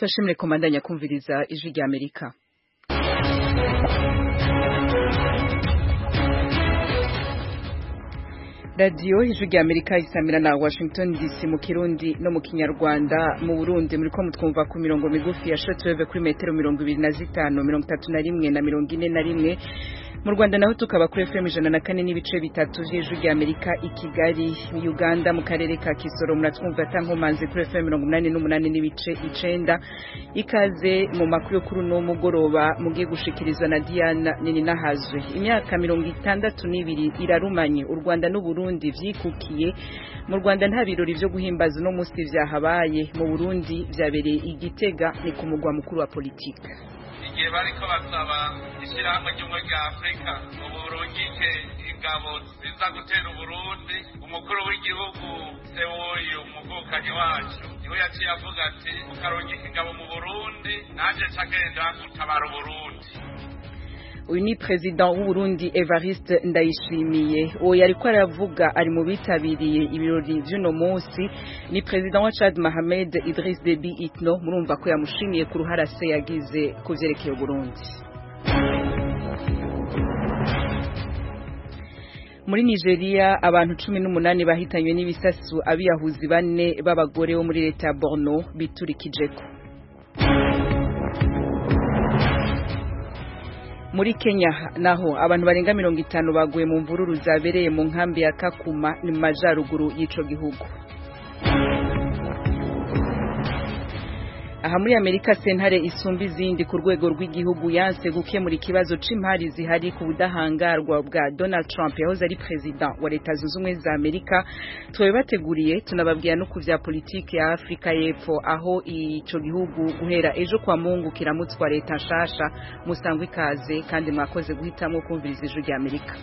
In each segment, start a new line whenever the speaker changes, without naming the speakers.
Tashimire komandanya kumviriza ijwi rya Amerika. Radio ijwi rya Amerika isamira na Washington DC mu Kirundi no mu Kinyarwanda. Mu Burundi muri ko mutwumva ku mirongo migufi ya shortwave kuri metero 25, 31 na 41. Mu Rwanda naho tukaba kuri FM 104 n'ibice bitatu vy'ijwi rya Amerika i Kigali. Mu Uganda mu karere ka Kisoro muratwumva tankomanze kuri FM 88 n'ibice 9. Ikaze mu makuru kuri no mugoroba mugiye gushikirizwa na Diana Nininahazwe. Imyaka 62 irarumanye u Rwanda n'u Burundi vyikukiye. Mu Rwanda nta birori vyo guhimbaza no musi vyahabaye. Mu Burundi vyabereye Igitega ni ku mugwa mukuru wa politika.
Igihe bariko basaba ishyirahamwe ry'umwe rya Afrika uburungike ingabo ziza gutera Uburundi, umukuru w'igihugu Sewoyo umuvukanyi wacu niwe yaciye avuga ati ukarungika ingabo mu Burundi nanje cagenda gutabara Uburundi.
Uyu ni president w'u Burundi Evariste Ndayishimiye. Uwo yariko aravuga ari mu bitabiriye ibirori vy'uno munsi ni president wa Chad Mohamed Idriss Déby Itno. Murumva ko yamushimiye ku ruhara se yagize ku vyerekeye u Burundi. Muri Nigeria abantu 18 bahitanywe n'ibisasu abiyahuzi 4 b'abagore bo muri leta ya Borno biturikijeko. Muri Kenya naho abantu barenga 50 baguye mu mvururu zabereye mu nkambi ya Kakuma ni majaruguru y'ico gihugu. Aha muri Amerika sentare isumba izindi ku rwego rw'igihugu yanse gukemura ikibazo c'impari zihari ku budahangarwa bwa Donald Trump yahoze ari president wa leta zunze ubumwe za Amerika. Twabateguriye tunababwira no kuvya politike ya Afrika y'Epfo aho ico gihugu guhera ejo kwa Mungu kiramutswa leta nshasha. Musangwe ikaze kandi mwakoze guhitamwo kumviriza ijwi rya Amerika.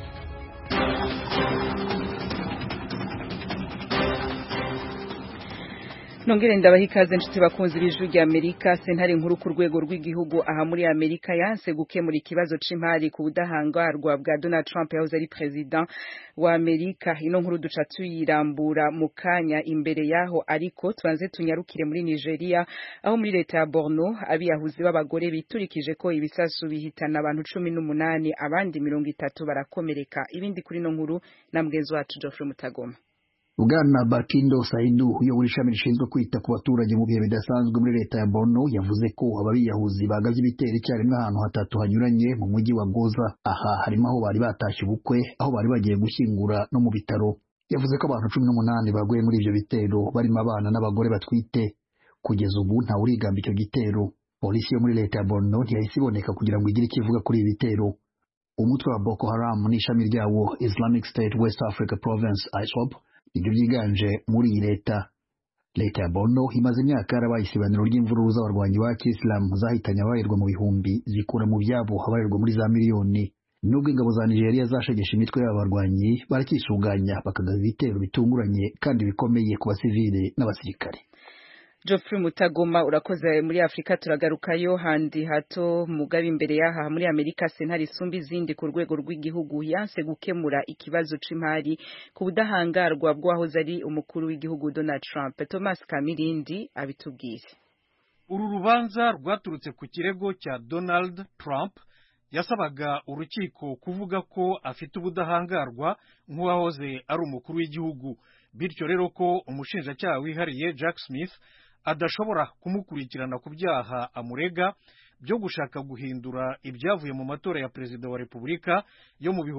Nongere ndabaha ikaze nshuti bakunzi b'ijwi rya Amerika. Sentare nkuru ku rwego rw'igihugu aha muri Amerika yanse gukemura ikibazo c'impari ku budahangarwa bwa Donald Trump yahoze ari president wa Amerika. Ino nkuru duca tuyirambura mu kanya imbere yaho, ariko tubanze tunyarukire muri Nigeria aho muri leta ya Borno abiyahuzi b'abagore biturikije ko ibisasu bihitana abantu 18 abandi 30 barakomereka. Ibindi kuri no nkuru na mgenzi wacu Geoffrey Mutagoma.
Bwana Bakindo Saidu uyobora ishami rishinzwe kwita ku baturage mu bihe bidasanzwe muri leta ya Borno yavuze ko ababiyahuzi bagavye ibitero icyarimwe ahantu hatatu hanyuranye mu mujyi wa Goza. Aha harimo aho bari batashye ubukwe, aho bari bagiye gushyingura no mu bitaro. Yavuze ko abantu 18 baguye muri ivyo bitero barimo abana n'abagore batwite. Kugeza ubu nta urigamba icyo gitero. Polisi yo muri leta ya Borno ntiyahise iboneka kugira ngo igire ikivuga kuri ibi bitero. Umutwe wa Boko Haram n'ishami ryawo Islamic State West Africa Province ISWAP ibyo byiganje muri iyi leta. Leta ya Borno imaze imyaka yarabaye isibaniro ry'imvururu z'abarwanyi ba Islam zahitanye abarirwa mu bihumbi zikura mu byabo abarirwa muri za miliyoni. Nubwo ingabo za Nigeria zashegesha imitwe y'abarwanyi barakisuganya bakagaza ibitero bitunguranye kandi bikomeye ku basivile n'abasirikare.
Geoffrey Mutagoma urakoze. Muri Afrika turagarukayo handi hato mugabe imbere yaha muri Amerika sentare isumba izindi ku rwego rw'igihugu yanse gukemura ikibazo c'impari ku budahangarwa bw'ahoze ari umukuru w'igihugu Donald Trump. Thomas Kamirindi abitubwiye.
Uru rubanza rwaturutse ku kirego cya Donald Trump yasabaga urukiko kuvuga ko afite ubudahangarwa nk'uwahoze ari umukuru w'igihugu, bityo rero ko umushinjacyaha wihariye Jack Smith adashobora kumukurikirana ku byaha amurega byo gushaka guhindura ibyavuye mu matora ya perezida wa Repubulika yo mu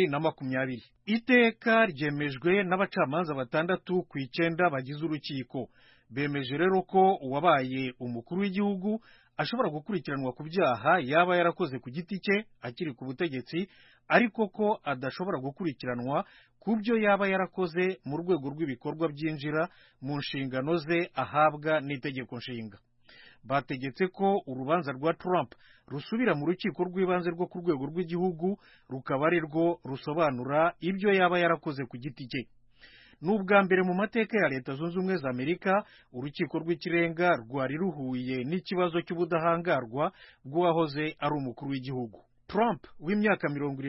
2020. Iteka ryemejwe n'abacamanza 6 ku 9 bagize urukiko. Bemeje rero ko uwabaye umukuru w'igihugu ashobora gukurikiranwa ku byaha yaba yarakoze ku giti cye akiri ku butegetsi, ariko ko adashobora gukurikiranwa ku byo yaba yarakoze mu rwego rw'ibikorwa byinjira mu nshingano ze ahabwa n'itegeko nshinga. Bategetse ko urubanza rwa Trump rusubira mu rukiko rw'ibanze rwo ku rwego rw'igihugu rukaba ari rwo rusobanura ibyo yaba yarakoze ku giti cye. N'ubwa mbere mu mateka ya Leta Zunze Ubumwe za Amerika urukiko rw'ikirenga rwari ruhuye n'ikibazo cy'ubudahangarwa bw'uwahoze ari umukuru w'igihugu. Trump w'imyaka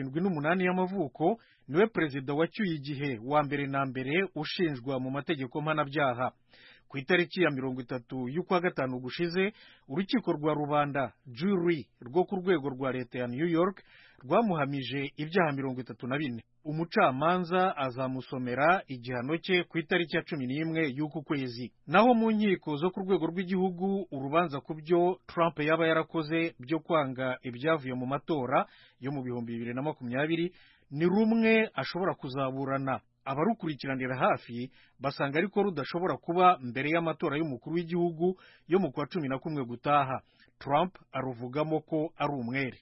78 y'amavuko niwe perezida wacyuye igihe wa mbere na mbere ushinjwa mu mategeko mpanabyaha. ku itariki ya 30 y'ukwa gatanu gushize urukiko rwa rubanda jury rwo ku rwego rwa leta ya New York rwamuhamije ibyaha 34. Umucamanza azamusomera igihano cye ku itariki ya 11 y'uku kwezi. Naho mu nkiko zo ku rwego rw'igihugu urubanza ku byo Trump yaba yarakoze byo kwanga ibyavuye mu matora yo mu 2020 ni rumwe ashobora kuzaburana. Abarukurikiranira hafi basanga ariko rudashobora kuba mbere y'amatora y'umukuru w'igihugu yo mu kwa 11 gutaha. Trump aruvugamo ko ari umwere.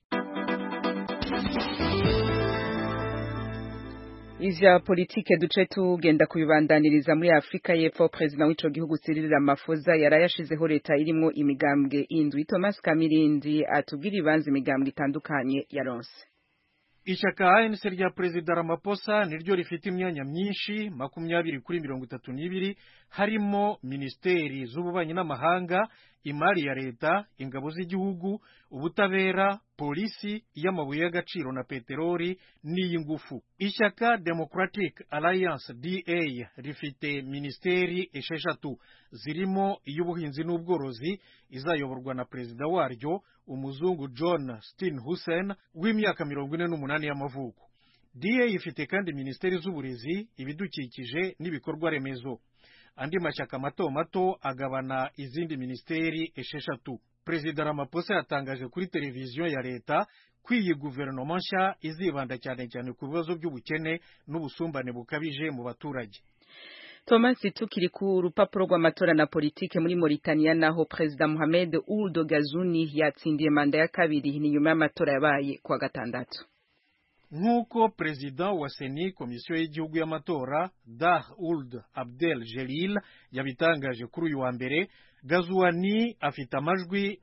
Ivya politike duce tugenda kubibandaniriza muri Afrika y'Epfo. President w'ico gihugu Cyril Ramaphosa yarayashizeho leta irimo imigambwe indwi. Thomas Kamirindi atubwira ibanze imigambwe itandukanye yaronse.
Ishyaka ANC rya Perezida Ramaphosa niryo rifite imyanya myinshi 20 kuri 32 harimo ministeri z'ububanyi n'amahanga, imari ya leta, ingabo z'igihugu, ubutabera, polisi, y'amabuye y'agaciro na peteroli n'iy'ingufu. Ishyaka Democratic Alliance DA rifite ministeri 6 zirimo iy'ubuhinzi n'ubworozi izayoborwa na perezida waryo umuzungu John Steenhuisen w'imyaka 48 y'amavuko. DA ifite kandi ministeri z'uburezi, ibidukikije n'ibikorwa remezo. Andi mashyaka mato mato agabana izindi ministeri 6. Perezida Ramaphosa yatangaje kuri televiziyo ya leta ko iyi guverinoma nshya izibanda cyane cyane ku bibazo by'ubukene n'ubusumbane bukabije mu baturage.
Thomas, tukiri ku rupapuro rw'amatora na politike muri Mauritania, naho Perezida Mohamed Ould Ghazouani yatsindiye manda ya kabiri ni nyuma y'amatora yabaye kwa gatandatu.
Nk'uko Perezida wa Seni Komisiyo y'igihugu y'amatora Dah Ould Abdel Jelil yabitangaje kuri uyu wa mbere, Ghazouani afite amajwi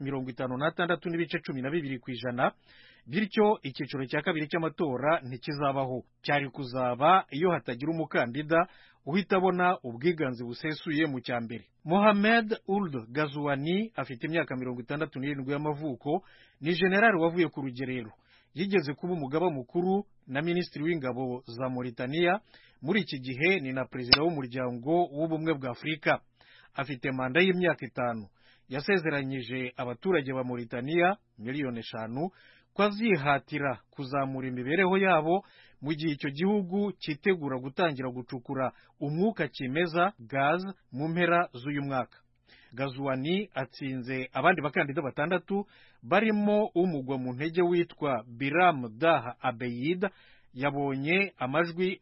56.12 kw'ijana, bityo icyiciro cya kabiri cy'amatora ntikizabaho. Cyari kuzaba iyo hatagira umukandida uhita abona ubwiganze busesuye mu cyambere. Mohamed Ould Ghazouani afite imyaka 67 y'amavuko, ni generali wavuye ku rugerero. Yigeze kuba umugaba mukuru na minisitiri w'ingabo za Mauritania. Muri iki gihe ni na perezida w'umuryango w'ubumwe bwa Afurika. Afite manda y'imyaka 5. Yasezeranyije abaturage ba Mauritania 5,000,000 ko azihatira kuzamura imibereho yabo mu gihe icyo gihugu cyitegura gutangira gucukura umwuka kimeza gaz mu mpera z'uyu mwaka. Ghazouani atsinze abandi bakandida 6 barimo umugwa mu ntege witwa Biram Dah Abeid yabonye amajwi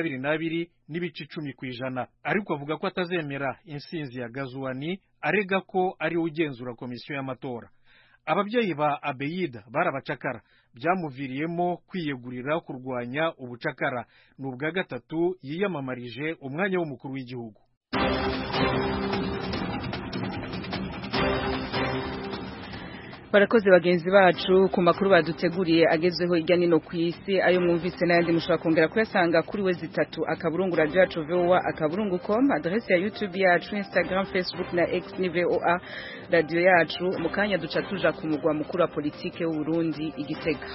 22.10 kw'ijana, ariko avuga ko atazemera insinzi ya Ghazouani arega ko ari ugenzura komisiyo y'amatora. Ababyeyi ba Abeid barabacakara, byamuviriyemo kwiyegurira kurwanya ubucakara. N'ubwa gatatu yiyamamarije umwanya w'umukuru w'igihugu.
Barakoze bagenzi bacu ku makuru baduteguriye agezweho hirya no ku isi. Ayo mwumvise n'ayandi mushobora kongera kuyasanga kuri wezi3 akaburungu radio yacu voa.com, adresse ya YouTube yacu, Instagram, Facebook na X ni VOA radio yacu. Mukanya duca tuja ku mugwa mukuru wa politike w'u Burundi Igitega.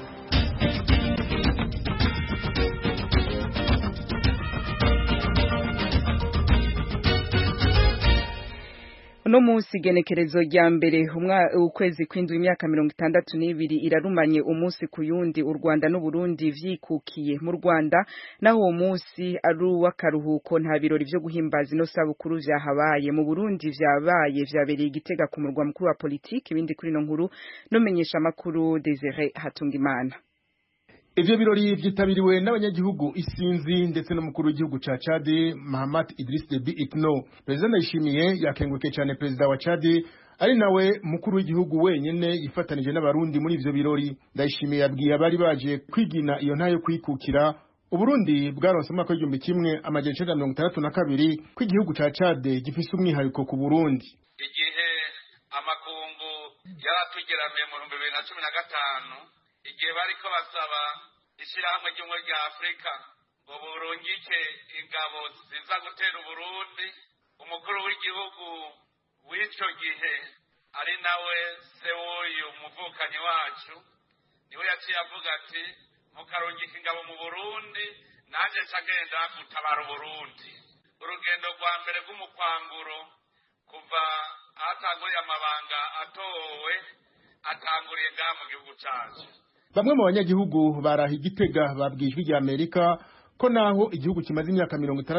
Uno munsi genekerezo rya mbere ukwezi kw'indwi imyaka 62 irarumanye umunsi ku yundi u Rwanda n'u Burundi vyikukiye. Mu Rwanda naho uwo munsi ari w'akaruhuko, nta birori vyo guhimbaza ino sabukuru vyahabaye. Mu Burundi vyabereye Igitega ku murwa mukuru wa politiki. Ibindi kuri no nkuru nomenyesha makuru Desire Hatungimana.
Ivyo birori vyitabiriwe n'abanyagihugu isinzi ndetse n'umukuru w'igihugu ca Chad Mahamat Idriss Déby Itno. President Ndayishimiye yakengurukiye cyane perezida wa Chad ari nawe mukuru w'igihugu wenyene yifatanije n'abarundi muri ivyo birori. Ndayishimiye yabwiye abari baje kwigina iyo ntayo kwikukira Uburundi bwaronse mwaka w'igihumbi kimwe amajana 1962 ko igihugu ca Chad gifise umwihariko ku Burundi.
Igihe amakungu yaratugeramiye mu 2015 igihe bariko basaba ishyirahamwe ry'ubumwe rya Afurika ngo burungike ingabo ziza gutera Uburundi, umukuru w'igihugu w'ico gihe ari nawe se w'uyu umuvukanyi wacu niwe yaciye avuga ati mukarungika ingabo mu Burundi, nanjye ncagenda gutabara Uburundi. urugendo rwa mbere rw'umukwanguro kuva ahatanguriye amabanga atowe atanguriye ngaha mu gihugu cyacu.
Bamwe mu banyagihugu baraha Igitega babwijwe rya Amerika ko naho igihugu kimaze imyaka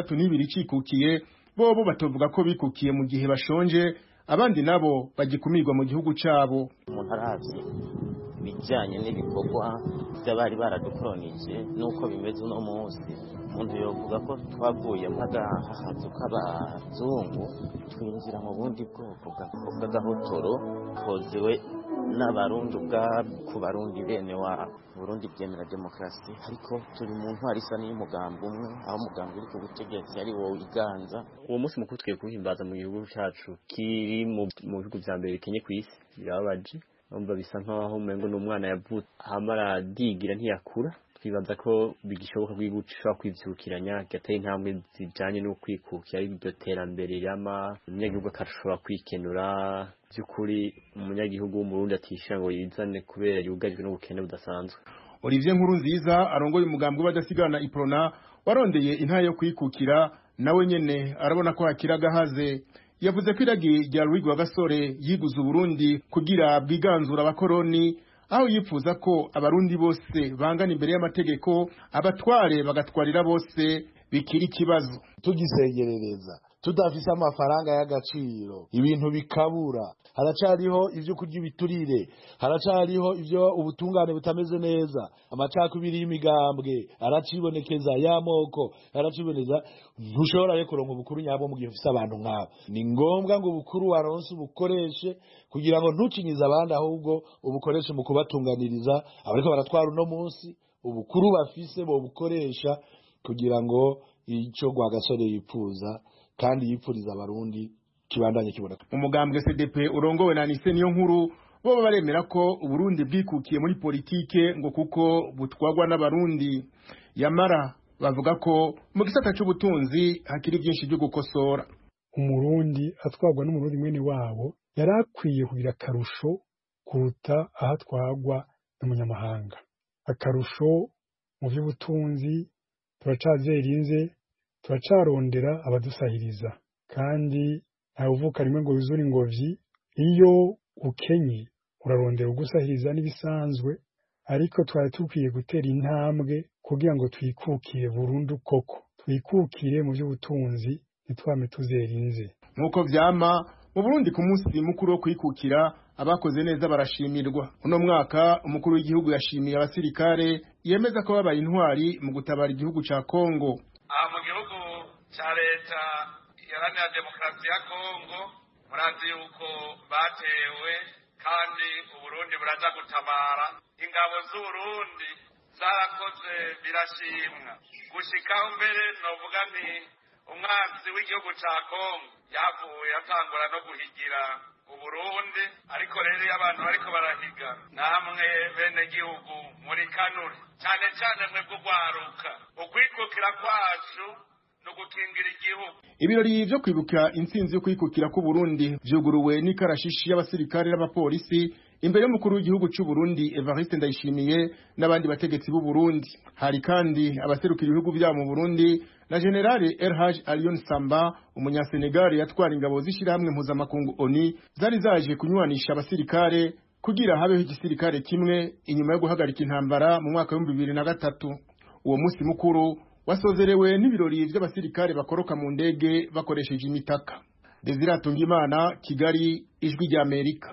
62 cikukiye bobo batovuga ko bikukiye mu gihe bashonje, abandi nabo bagikumirwa mu gihugu cabo.
Umuntu aravye bijanye n'ibikorwa by'abari baradukolonije nuko bimeze uno munsi, umuntu yovuga ko twavuye mpagahazu k'abazungu twinjira mu bundi bwoko bw'agahotoro kozewe n'abarundi ku barundi bene wabo. Burundi bwemera demokarasi, ariko turi mu ntwari isa n'iy'umugambi umwe, aho umugambi uri ku butegetsi ari wowe iganza.
Uwo munsi mukuru twiye kuhimbaza mu gihugu cyacu kiri mu bihugu vya mbere bikenye ku isi, birababaje. Numva bisa nkaho umengo n'umwana yavutse hamara digira ntiyakura. Twibaza ko bigishoboka kwiguca kwivyukiranya gateye intambwe zijanye no kwikukira iryo terambere yama umunyagihugu akashobora kwikenura by'ukuri. Umunyagihugu w'umurundi atisha ngo yizane kubera yugajwe n'ubukene budasanzwe.
Olivier Nkurunziza arongoye umugambi w'abadasigana Iprona warondeye intara yo kwikukira, nawe nyene arabona ko hakiraga haze. Yavuze ko iragi rya Rwigwa Gasore yiguze Burundi kugira bwiganzura abakoroni, aho yifuza ko abarundi bose bangana imbere y'amategeko, abatware bagatwarira bose bikiri ikibazo.
Tugisegerereza tudafise amafaranga y'agaciro, ibintu bikabura, haracariho ivyo kurya ibiturire, haracariho ivyo ubutungane butameze neza, amacakubiri y'imigambwe aracibonekeza, y'amoko araciboneza. Ntushobora rero kuronka ubukuru nyabo mu gihe ufise abantu nk'abo. Ni ngombwa ngo ubukuru waronse ubukoreshe kugira ngo ntucinyize abandi, ahubwo ubukoreshe mu kubatunganiriza abariko baratwara uno munsi. Ubukuru bafise bo bukoresha kugira ngo ico Rwagasore yipfuza kandi yipfuriza abarundi kibandanye kiboneka.
Umugambwe CDP urongowe na Anise Niyonkuru bo baremera ko Uburundi bwikukiye muri politike ngo kuko butwagwa n'abarundi. Yamara bavuga ko mu gisata c'ubutunzi hakiri byinshi byo gukosora.
Umurundi atwagwa n'umurundi mwene wabo yarakwiye kugira akarusho kuruta ahatwagwa n'umunyamahanga. Akarusho mu by'ubutunzi turacazerinze, turacarondera abadusahiriza, kandi nta uvuka rimwe ngo yuzure ingobyi. Iyo ukenye urarondera ugusahiriza n'ibisanzwe, ariko twari tukwiye gutera intambwe kugira ngo twikukire burundu koko, twikukire mu by'ubutunzi ntitwame tuzerinze.
Nkuko vyama mu Burundi ku munsi mukuru wo kwikukira, abakoze neza barashimirwa. Uno mwaka umukuru w'igihugu yashimiye abasirikare, yemeza ko babaye intwari mu gutabara igihugu ca Kongo.
Mu gihugu ca leta iharanira demokarasi ya Kongo, murazi yuko batewe kandi Uburundi buraza gutabara. Ingabo z'Uburundi zarakoze birashimwa gushikaho mbere novuga nti umwanzi w'igihugu ca Kongo yavuye atangura no guhigira Uburundi, ariko rero iyo abantu bariko barahiga namwe bene gihugu muri kanuri cyane cyane mwe gugwaruka ukwikukira kwacu no gukingira igihugu.
Ibirori byo kwibuka intsinzi yo kwikukira ku Burundi vyuguruwe n'ikarashishi y'abasirikare n'abapolisi imbere y'umukuru w'igihugu cy'u Burundi Evariste Ndayishimiye n'abandi bategetsi b'u Burundi. Hari kandi abaserukira ibihugu byabo mu Burundi na General Elhaj Alion Samba, umunyasenegal yatwara ingabo z'ishirahamwe mpuzamakungu ONU zari zaje kunywanisha abasirikare kugira habeho igisirikare kimwe inyuma yo guhagarika intambara mu mwaka wa 2003. Uwo munsi mukuru wasozerewe n'ibirori by'abasirikare bakoroka mu ndege bakoresheje imitaka. Desire Tungimana, Kigali, Ijwi rya Amerika.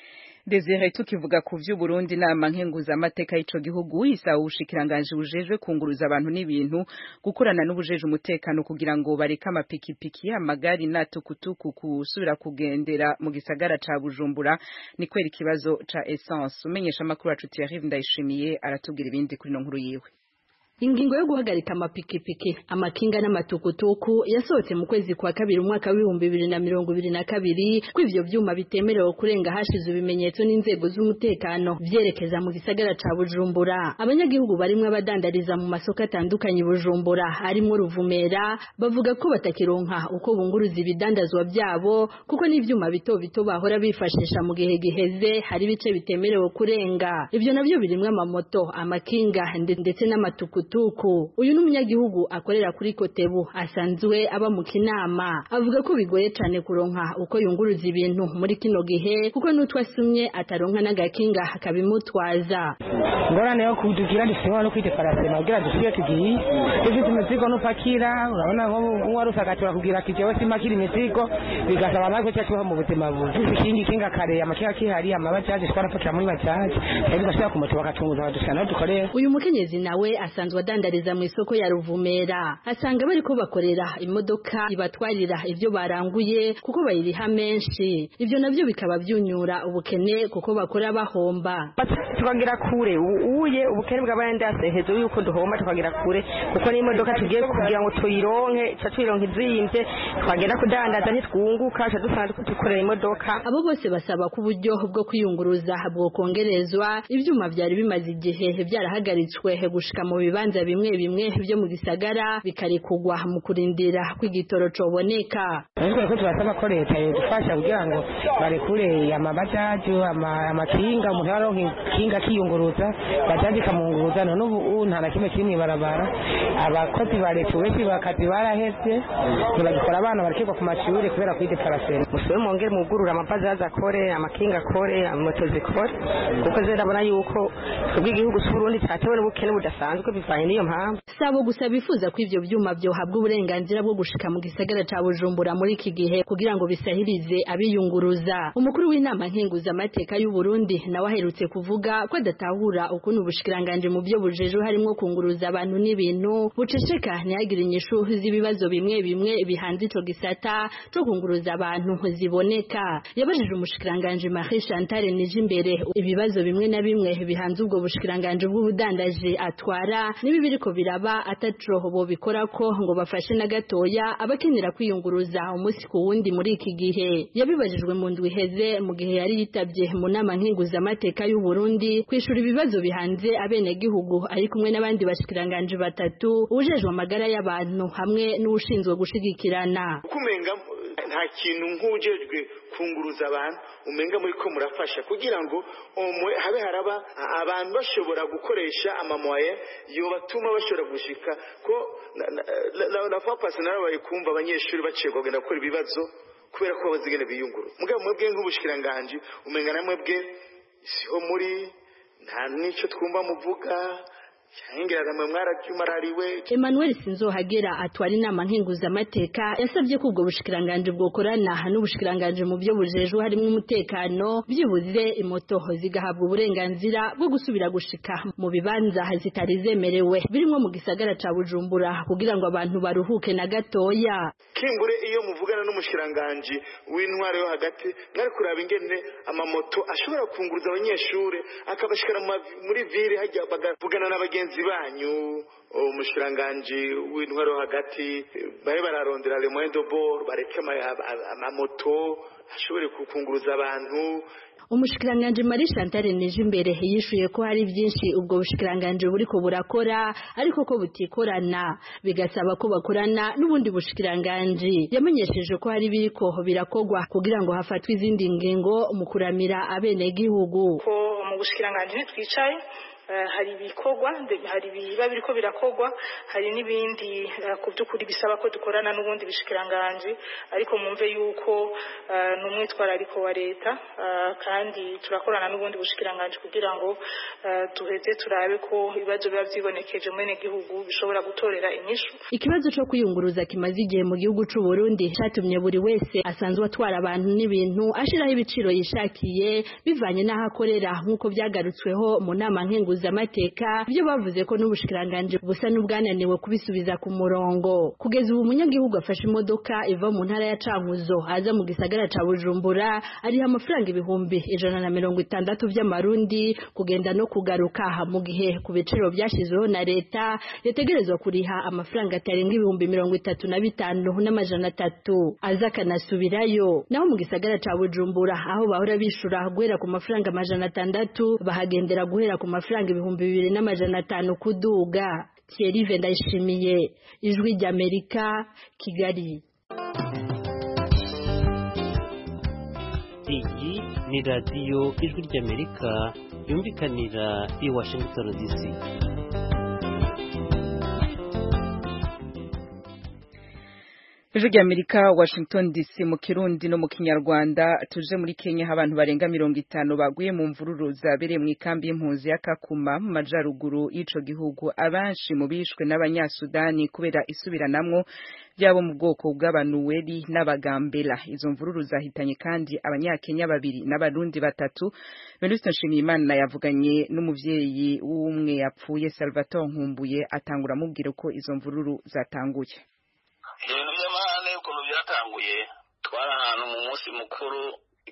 Desire tukivuga ku vy'Uburundi nama nkenguza amateka y'ico gihugu isa ubushikiranganje bujejwe kunguruza abantu n'ibintu gukorana n'ubujeje umutekano kugira ngo bareka amapikipiki amagari natukutuku kusubira kugendera mu gisagara ca Bujumbura. Ni kwera ikibazo ca essence. Umenyesha makuru wacu Thierry Ndayishimiye aratubwira ibindi kuri no nkuru yiwe.
Ingingo yo guhagarika amapikipiki, amakinga n'amatukutuku yasohotse mu kwezi kwa kabiri umwaka w'ibihumbi 2022 ko ivyo vyuma bitemerewe kurenga hashize ibimenyetso n'inzego z'umutekano vyerekeza mu gisagara ca Bujumbura. Abanyagihugu barimwe abadandariza mu masoko atandukanye Bujumbura harimo Ruvumera bavuga ko batakironka uko bunguruza ibidandazwa byabo kuko n'ivyuma bito bito bahora bifashisha mu gihe giheze hari bice bitemerewe kurenga. Ivyo navyo birimwe amamoto, amakinga ndetse n'amatukutuku tukutuku. Uyu n'umunyagihugu akorera kuri Kotebu asanzwe aba mu Kinama, avuga ko bigoye cyane kuronka uko yunguruza ibintu muri kino gihe kuko n'utwasumye ataronka n'agakinga akabimutwaza.
Ngorane yo kudugira dusema no kwiteparase magira dusiye tugiye ivyo imizigo n'upakira urabona nko warusagatura kugira ati jewe simakira imizigo bigasaba nako cyacu mu buzima buzi ikingi kinga kare amakiya kihari amabacaje twarafata muri bacaje kandi bashaka kumoto bakatunguza badushana dukorera.
Uyu mukenyezi nawe asanzwe adandariza mu isoko ya Ruvumera, asanga bari ko bakorera imodoka ibatwarira ivyo baranguye kuko bayiriha menshi, ivyo navyo bikaba byunyura ubukene kuko bakora bahomba.
Tukagira kure uye ubukene bw'abandi hejuru yuko duhomba tukagira kure kuko n'imodoka tugiye kugira ngo tuyironke tuyironke izimvye twagenda kudandaza ntitwunguka dusanga dukorera imodoka.
Abo bose basaba ko uburyo bwo kwiyunguruza bwo kongerezwa, ivyuma byari bimaze igihe byarahagaritswe gushika mu bibanza bimwe bimwe byo mu gisagara bikarekugwa mu kurindira kw'igitoro coboneka.
Ariko ko turasaba ko leta yadufasha kugira ngo barekure amabajaji amakinga umuntu aronke kinga kiyunguruza bajaji kamunguruza none ubu nta na kimwe kimwe barabara abakozi ba leta benshi bakazi baraheze ntibagikora abana barakirwa ku mashuri kubera kwide parasera. Musube mwongere mugurura amabajaji akore amakinga akore moto zikore kuko zirabona yuko ubw'igihugu cy'u Burundi cyatewe n'ubukene budasanzwe bivanye n'iyo mpamvu.
Sabo gusa bifuza ko ivyo byuma byo habwa uburenganzira bwo gushika mu gisagara ca Bujumbura muri iki gihe kugira ngo bisahirize abiyunguruza. Umukuru w'inama nkenguza amateka y'u Burundi nawe aherutse kuvuga ko adatahura ukuntu ubushikiranganje mu byo bujeje harimo kunguruza abantu n'ibintu buceceka ntiyagire inyishu z'ibibazo bimwe bimwe bihanze ico gisata cyo kunguruza abantu ziboneka. Yabajije umushikiranganje Marie Chantal Nijimbere ibibazo bimwe na bimwe bihanze ubwo bushikiranganje bw'ubudandaje atwara nibi biriko biraba ataco bo bikora ko ngo bafashe na gatoya abakenera kwiyunguruza umunsi ku wundi muri iki gihe. Yabibajijwe mu ndwi heze mu gihe yari yitabye mu nama nkenguza amateka y'u Burundi kwishura ibibazo bihanze abene gihugu ari kumwe n'abandi bashikiranganje batatu ujejwe amagara y'abantu hamwe n'ushinzwe gushigikirana.
Kumenga nta kintu nk'ujejwe kunguruza abantu umenga muri ko murafasha kugira ngo habe haraba abantu bashobora gukoresha amamoye yo batuma bashobora gushika ko la fois passée narabaye kumva abanyeshuri bacegwa genda gukora ibibazo kubera ko bazigene biyunguru mugabo mwebwe nk'ubushikiranganje umenga namwe bwe siho muri nta nico twumva muvuga.
Emmanuel Sinzohagera atwara inama nkenguza amateka yasabye ko ubwo bushikiranganje bwokorana n'ubushikiranganje mu byo bujejwe harimo umutekano byibuze imoto zigahabwa uburenganzira bwo gusubira gushika mu bibanza zitari zemerewe birimo mu gisagara ca Bujumbura kugira ngo abantu baruhuke na gatoya.
Kimbure iyo muvugana n'umushikiranganje w'intware yo hagati mwari kuraba ingene amamoto ashobora kunguruza abanyeshure akabashikana muri ville hajya bagavugana n'abagenzi banyu. Umushiranganje w'intwaro hagati bari bararondera le moyen de bord bareke amamoto ashobore kukunguruza abantu.
Umushikiranganje Marie Chantal Nijimbere yishuye ko hari byinshi ubwo bushikiranganje buriko burakora ariko ko butikorana bigasaba ko bakorana n'ubundi bushikiranganje. Yamenyesheje ko hari biriko birakogwa kugira ngo hafatwe izindi ngingo mu kuramira abene gihugu.
Ko mu bushikiranganje twicaye hari ibikorwa hari biba biriko birakogwa hari n'ibindi ku byukuri bisaba ko dukorana n'ubundi bishikiranganje ariko mumve yuko numwitwara ariko wa leta kandi turakorana n'ubundi bushikiranganje kugira ngo tuheze turabe ko ibibazo biba byibonekeje mwene gihugu bishobora gutorera inyishu.
Ikibazo cyo kwiyunguruza kimaze igihe mu gihugu cy'u Burundi cyatumye buri wese asanzwe atwara abantu n'ibintu ashiraho ibiciro yishakiye bivanye n'aho akorera nk'uko byagarutsweho mu nama nkenguza amateka byo bavuze ko n'ubushikiranganje busa n'ubwananiwe kubisubiza ku murongo. Kugeza ubu umunyagihugu afashe imodoka iva mu ntara ya Cankuzo aza mu gisagara ca Bujumbura ariha amafaranga 160 by'amarundi kugenda no kugaruka mu gihe ku biciro byashizweho na leta yategerezwa kuriha amafaranga atarenga 35,300 aza kanasubirayo. Naho mu gisagara ca Bujumbura aho bahora bishura guhera ku mafaranga 600 bahagendera guhera ku mafaranga 2,500 kuduga. Thierry Vendayishimiye, Ijwi ry'Amerika, Kigali.
Iyi ni radiyo Ijwi ry'Amerika yumvikanira i Washington DC.
Ijwi ry'Amerika Washington DC mu Kirundi no mu Kinyarwanda. Tuje muri Kenya abantu barenga 50 baguye mu mvururu zabereye mu ikambi y'impunzi ya Kakuma mu majaruguru y'ico gihugu, abanshi mu bishwe n'abanyasudani kubera isubiranamwo byabo mu bwoko bw'abanuweli n'abagambela. Izo mvururu zahitanye kandi abanyakenya 2 n'abarundi 3. Venuste Nshimiyimana yavuganye n'umuvyeyi w'umwe yapfuye Salvatore Nkumbuye atangura mubwira ko izo mvururu zatanguye.
Ibintu by'amahane ukuntu byatanguye twari ahantu mu munsi mukuru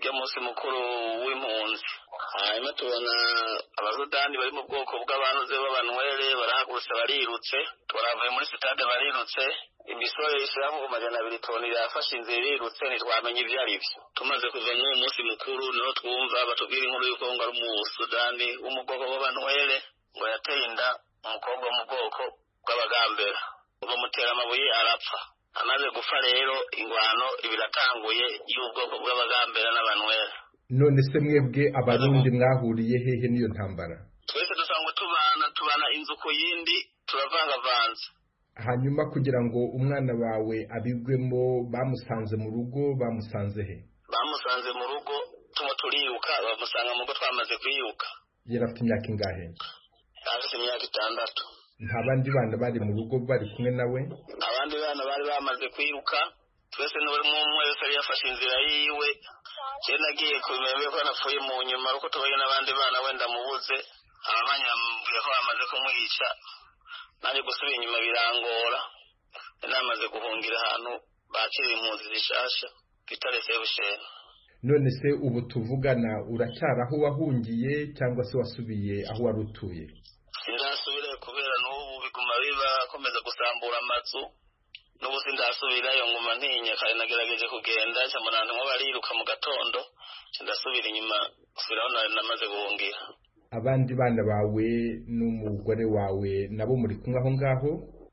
w'impunzi, hanyuma tubona abasudani bari mu bwoko bw'abantu b'abanwere barahagurutse barirutse, twaravuye muri sitade barirutse, imisoro y'isiramu ku 200 toni yafashe inzira irirutse ntitwamenye ibyo ari byo. Tumaze kuva muri uwo munsi mukuru niho twumva batubwira inkuru y'uko ngo ari umusudani wo mu bwoko bw'abanwere ngo yateye inda umukobwa wo mu bwoko bw'abagambera, ngo mutera amabuye arapfa. Amaze gupfa rero ingwano ibiratanguye y'ubwoko bw'abagambera n'abanwera.
None se mwebwe abarundi mwahuriye hehe niyo ntambara?
Twese dusangwa tubana inzu ku yindi turavangavanze.
Hanyuma kugira ngo umwana wawe abigwemo bamusanze mu rugo, bamusanze he?
Bamusanze mu rugo turiruka, bamusanga mu rugo twamaze kwiruka.
Yarafite imyaka ingahe?
Afite imyaka 6.
Nta bandi bana bari mu rugo bari kumwe nawe?
Abandi bana bari bamaze kwiruka, twese n'umwe wese yari yafashe inzira yiwe. Je nagiye kubimenya ko napfuye mu nyuma uko tubaye n'abandi bana wenda mubuze, abanyambwiye ko bamaze kumwica. Nari gusubira inyuma birangora, namaze guhungira ahantu bakira impunzi zishasha bitarese bushera.
None se ubu tuvugana uracyari aho wahungiye cyangwa se wasubiye aho wari utuye?
Ndasubire kubera n'ubu biguma bibakomeza gusambura amazu, n'ubu sindasubirayo nguma ntinya, kandi nagerageje kugenda cyamana nko bariruka mu gatondo, ndasubira inyuma usubiraho namaze guhungira.
Abandi bana bawe n'umugore wawe nabo muri kumwe aho ngaho?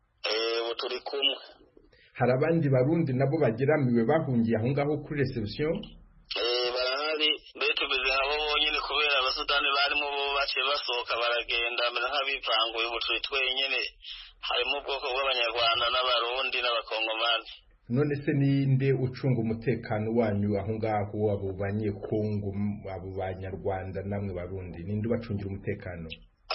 Ubu turi kumwe.
Hari abandi barundi nabo bageramiwe bahungiye aho ngaho kuri reception?
Barahari, mbere tumeze nk'abo bonyine kubera abasudani barimo bo baciye basohoka baragenda mbere nk'abipanguye. Ubu turi twenyine, harimo ubwoko bw'abanyarwanda n'abarundi n'abakongomani.
None se ninde ucunga umutekano wanyu aho ngaho, abo banyekongo, abo banyarwanda namwe barundi, ninde ubacungira umutekano?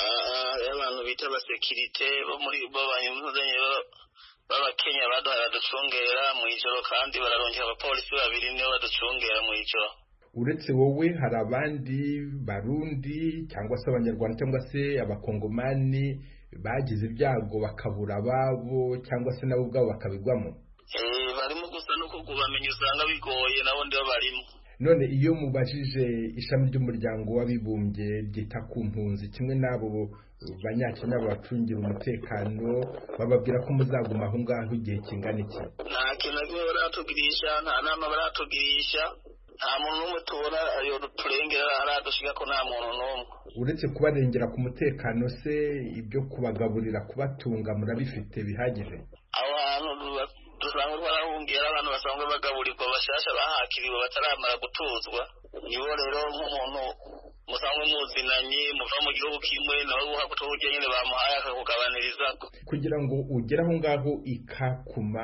Abantu bita abasekirite bo muri bo banyumuzanye b'Abakenya baducungera mu ijoro, kandi bararongera abapolisi 2 niyo baducungera mu ijoro.
Uretse wowe hari abandi barundi cyangwa se abanyarwanda cyangwa se abakongomani bagize ibyago bakabura ababo cyangwa se nabo ubwabo bakabigwamo?
Barimo gusa no kugubamenya usanga bigoye nabo ndiyo barimo.
None iyo mubajije ishami ry'umuryango w'abibumbye ryita ku mpunzi kimwe nabo banyakenya bacungira umutekano, bababwira ko muzaguma aho ngaho igihe kingana iki?
Nta kintu baratugirisha, nta nama baratugirisha, nta muntu n'umwe tubona ayo turengera aradushika ko nta muntu n'umwe.
Uretse kubarengera ku mutekano se ibyo kubagaburira kubatunga murabifite bihagije?
Aho hantu dusanga barahungira abantu basanzwe bagaburirwa bashasha bahakiriwe bataramara gutuzwa, nibo rero nk'umuntu musanzwe muzinanye muva mu gihugu kimwe nawe uhakutoje nyine bamuhaye akakugabaniriza.
Kugira ngo ugere aho ngaho ikakuma,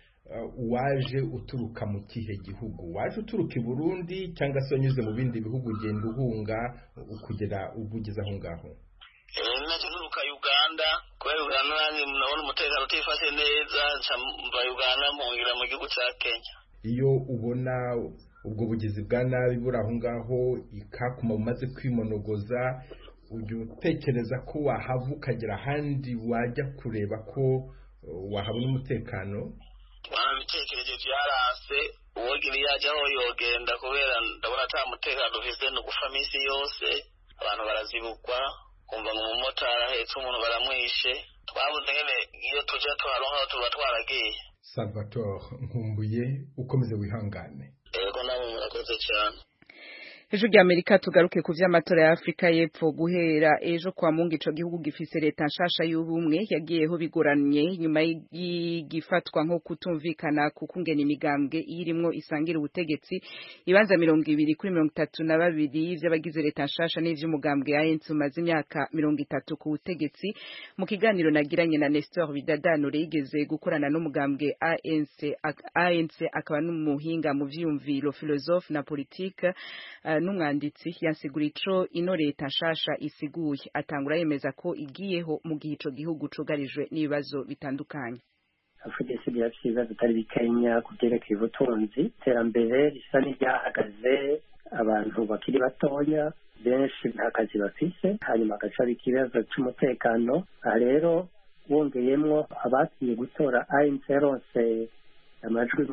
waje uturuka mu kihe gihugu? Waje uturuka i Burundi cyangwa se wanyuze mu bindi bihugu ugenda uhunga kugera ubugeze aho ngaho?
Naje nturuka Uganda, kubera Uganda nanjye nabona umutekano utifashe neza, mva Uganda mpungira mu gihugu cya Kenya.
Iyo ubona ubwo bugizi bwa nabi buri aho ngaho ikakuma umaze kwimonogoza, ujya utekereza ko wahava ukagera ahandi wajya kureba ko wahabona umutekano?
Ibitekerezo byarase, uwogira yajyaho yogenda kubera ndabona ata mutekano ufise, no gufa minsi yose abantu barazibukwa, kumva ngo umumotari ahetse umuntu baramwishe, twabuze nyine iyo tujya tuharonka tuba twaragiye.
Salvatore Nkumbuye, ukomeze wihangane.
Yego nabo murakoze cyane.
Ejo ry'Amerika tugaruke ku vy'amatora ya Afrika y'Epfo guhera ejo kwa mungu ico gihugu gifise leta nshasha y'ubumwe yagiyeho bigoranye nyuma y'igifatwa nko kutumvikana kukungena imigambwe irimwo isangira ubutegetsi ibanza 200 kuri 32 vy'abagize leta nshasha n'ivy'umugambwe ANC umaze imyaka 30 ku butegetsi. Mu kiganiro nagiranye na Nestor Bidadanure yigeze gukorana n'umugambwe ANC akaba n'umuhinga mu vyumviro philosophe na politique n'umwanditsi yasigura ico ino leta nshasha isiguye atangura yemeza ko igiyeho mu gihe ico gihugu cugarijwe n'ibibazo bitandukanye.
Afrika yafise ibibazo bitari bikenya ku vyerekeye ubutunzi, iterambere risa n'iryahagaze, abantu bakiri batoya benshi nta kazi bafise, hanyuma hagaca ikibazo c'umutekano. Aha rero wongeyemwo abagiye gutora ANC yaronse amajwi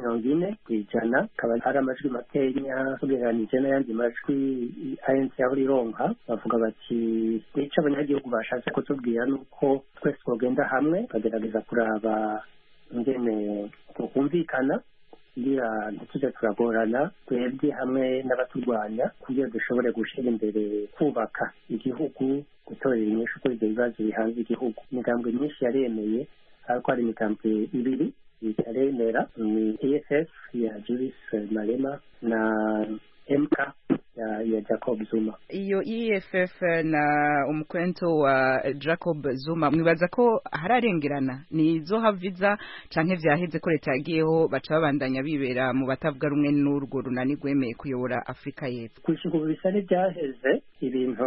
40% akaba ari amajwi makenya ugereranije n'ayandi majwi ANC yahora ironka. Bavuga bati nico abanyagihugu bashatse kutubwira nuko twese twogenda hamwe bagerageza kuraba ingene kumvikana kugira ntituje turagorana twebwe hamwe n'abaturwanya kugira dushobore gushira imbere kubaka igihugu, gutorera inyishu kuri ibyo bibazo bihanze igihugu. Imigambwe myinshi yaremeye ariko hari imigambwe ibiri itaremera, ni EFF ya Julius Malema na MK ya Jacob Zuma.
Iyo EFF na umukwento wa Jacob Zuma mwibaza ko hararengerana nizo haviza canke vyaheze ko leta yagiyeho baca babandanya bibera mu batavuga rumwe n'urwo runani gwemeye kuyobora Afrika y'Epfo?
Kushika ubu bisa n'ivyaheze, ibintu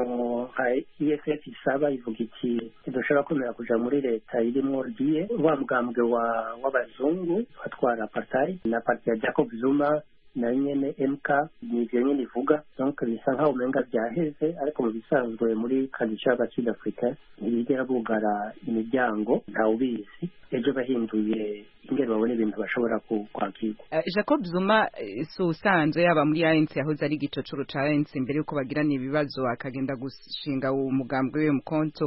EFF isaba ivuga iki dushobora kumera kuja muri leta irimwo riye wa mugambwe w'abazungu batwara apartheid na parti ya Jacob Zuma na nyene MK nivyo nyene ivuga. Donc bisa nkaho umenga vyaheze, ariko mu bisanzwe muri tradition ya Sud Africa ntibigera bugara imiryango ntawubizi. Ejo bahinduye ingero babone ibintu bashobora kwakirwa.
Jacob Zuma usanzwe yaba muri ANC yahoze ari igicocoro ca ANC mbere yuko bagirana ibibazo akagenda gushinga umugambwe we mukonto.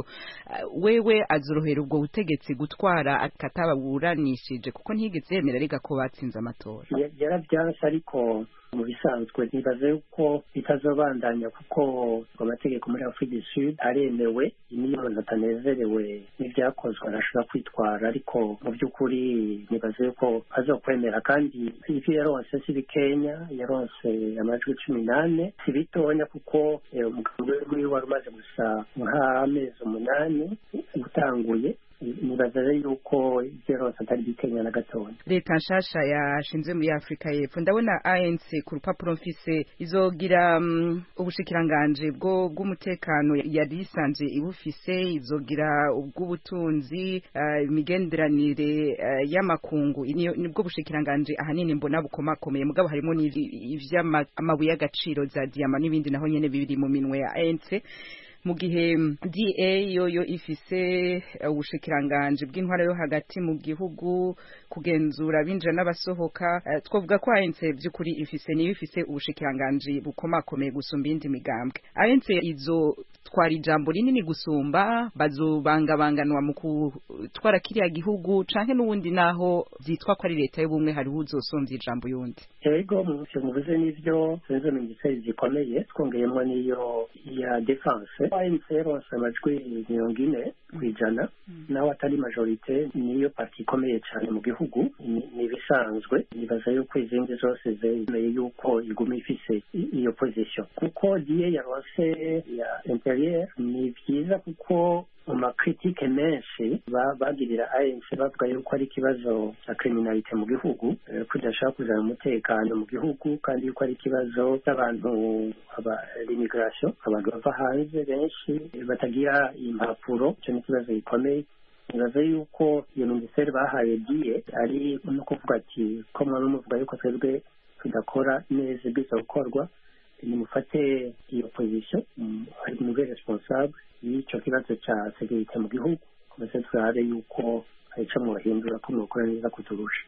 Wewe azorohera ubwo butegetsi gutwara akatababuranishije kuko ntiyigeze yemera rega ko batsinze amatora.
Yaravyanse, ariko mu bisanzwe nibaze yuko bitazobandanya kuko amategeko muri Afrika du Sud aremewe. Niyo umuntu atanezerewe n'ivyakozwe arashobora kwitwara, ariko mu by'ukuri nibaze yuko azokwemera. Kandi ivyo yaronse si bikenya, yaronse amajwi 18 si bitonya kuko umugambwe wiwe wari umaze gusa nk'amezi 8 utanguye. Nibaza yuko ivyo atari bikenya na gatoya.
Leta nshasha yashinze muri Afrika y'Epfo ndabona ANC ku rupapuro mfise izogira ubushikiranganje bw'umutekano yari isanzwe ibufise, izogira ubw'ubutunzi, imigenderanire y'amakungu. Nibwo bushikiranganje ahanini mbona bukomakomeye, mugabo harimo n'ivy'amabuye y'agaciro za diamant n'ibindi naho nyene bibiri mu minwe ya ANC. Mu gihe DA yoyo ifise ubushikiranganje bw'intwara yo hagati mu gihugu, kugenzura binjira n'abasohoka. Twovuga ko ANC by'ukuri ifise ubushikiranganje bukomakomeye gusumba indi migambwe. ANC izo twara ijambo rinini gusumba, bazobangabanganwa mu kutwara kiriya gihugu canke n'ubundi naho vyitwa ko ari leta y'ubumwe hari uzosomvya ijambo yundi.
Ego muvuze n'ivyo zenzo ministeri zikomeye, twongeyemo niyo ya defense. ANC yaronse amajwi 40%, naho atari majorite, niyo parti ikomeye cyane mu gihugu. Ni bisanzwe nibaza yuko izindi zose zemeye yuko iguma ifise iyo position, kuko DA yaronse ya interieur. Ni vyiza kuko mu makritike menshi bagirira ANC bavuga yuko ari ikibazo cya criminalite mu gihugu, kudashaka kuzana umutekano mu gihugu, kandi yuko ari ikibazo cy'abantu l'immigration, abantu bava hanze benshi batagira impapuro. Icyo ni ikibazo gikomeye. Nibaza yuko iyo minisiteri bahaye DA ari no kuvuga ati ko mwana muvuga yuko twebwe tudakora neza ibyo gukorwa, nimufate iyo position ari mu responsable y'icyo kibazo cya security mu gihugu, komeze tware yuko arico muhindura ko mukora neza kuturusha.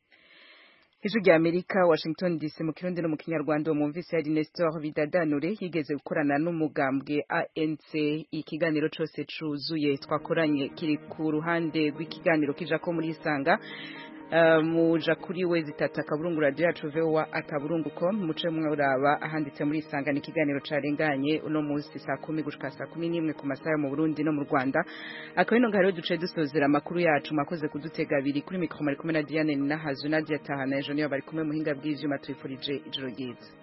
Ijwi ry'Amerika, Washington DC, mu Kirundi no mu Kinyarwanda. Umumvise yari Nestor Bidadanure yigeze gukorana n'umugambwe ANC. Ikiganiro cose cuzuye twakoranye kiri ku ruhande rw'ikiganiro kija ko muri Isanga. muja kuri we zitata kaburungu radio yacu VOA akaburungu.com muce mwuraba ahanditse muri isangana ikiganiro carenganye uno munsi saa 10 gushika saa 11 ku masaha mu Burundi no mu Rwanda akabino ngaro duce dusozera makuru yacu makoze kudutega abiri kuri mikro mari kumwe na Diane na Hazuna Diatahana ejo niyo bari kumwe muhinga bw'ivyuma twifurije ijoro ryiza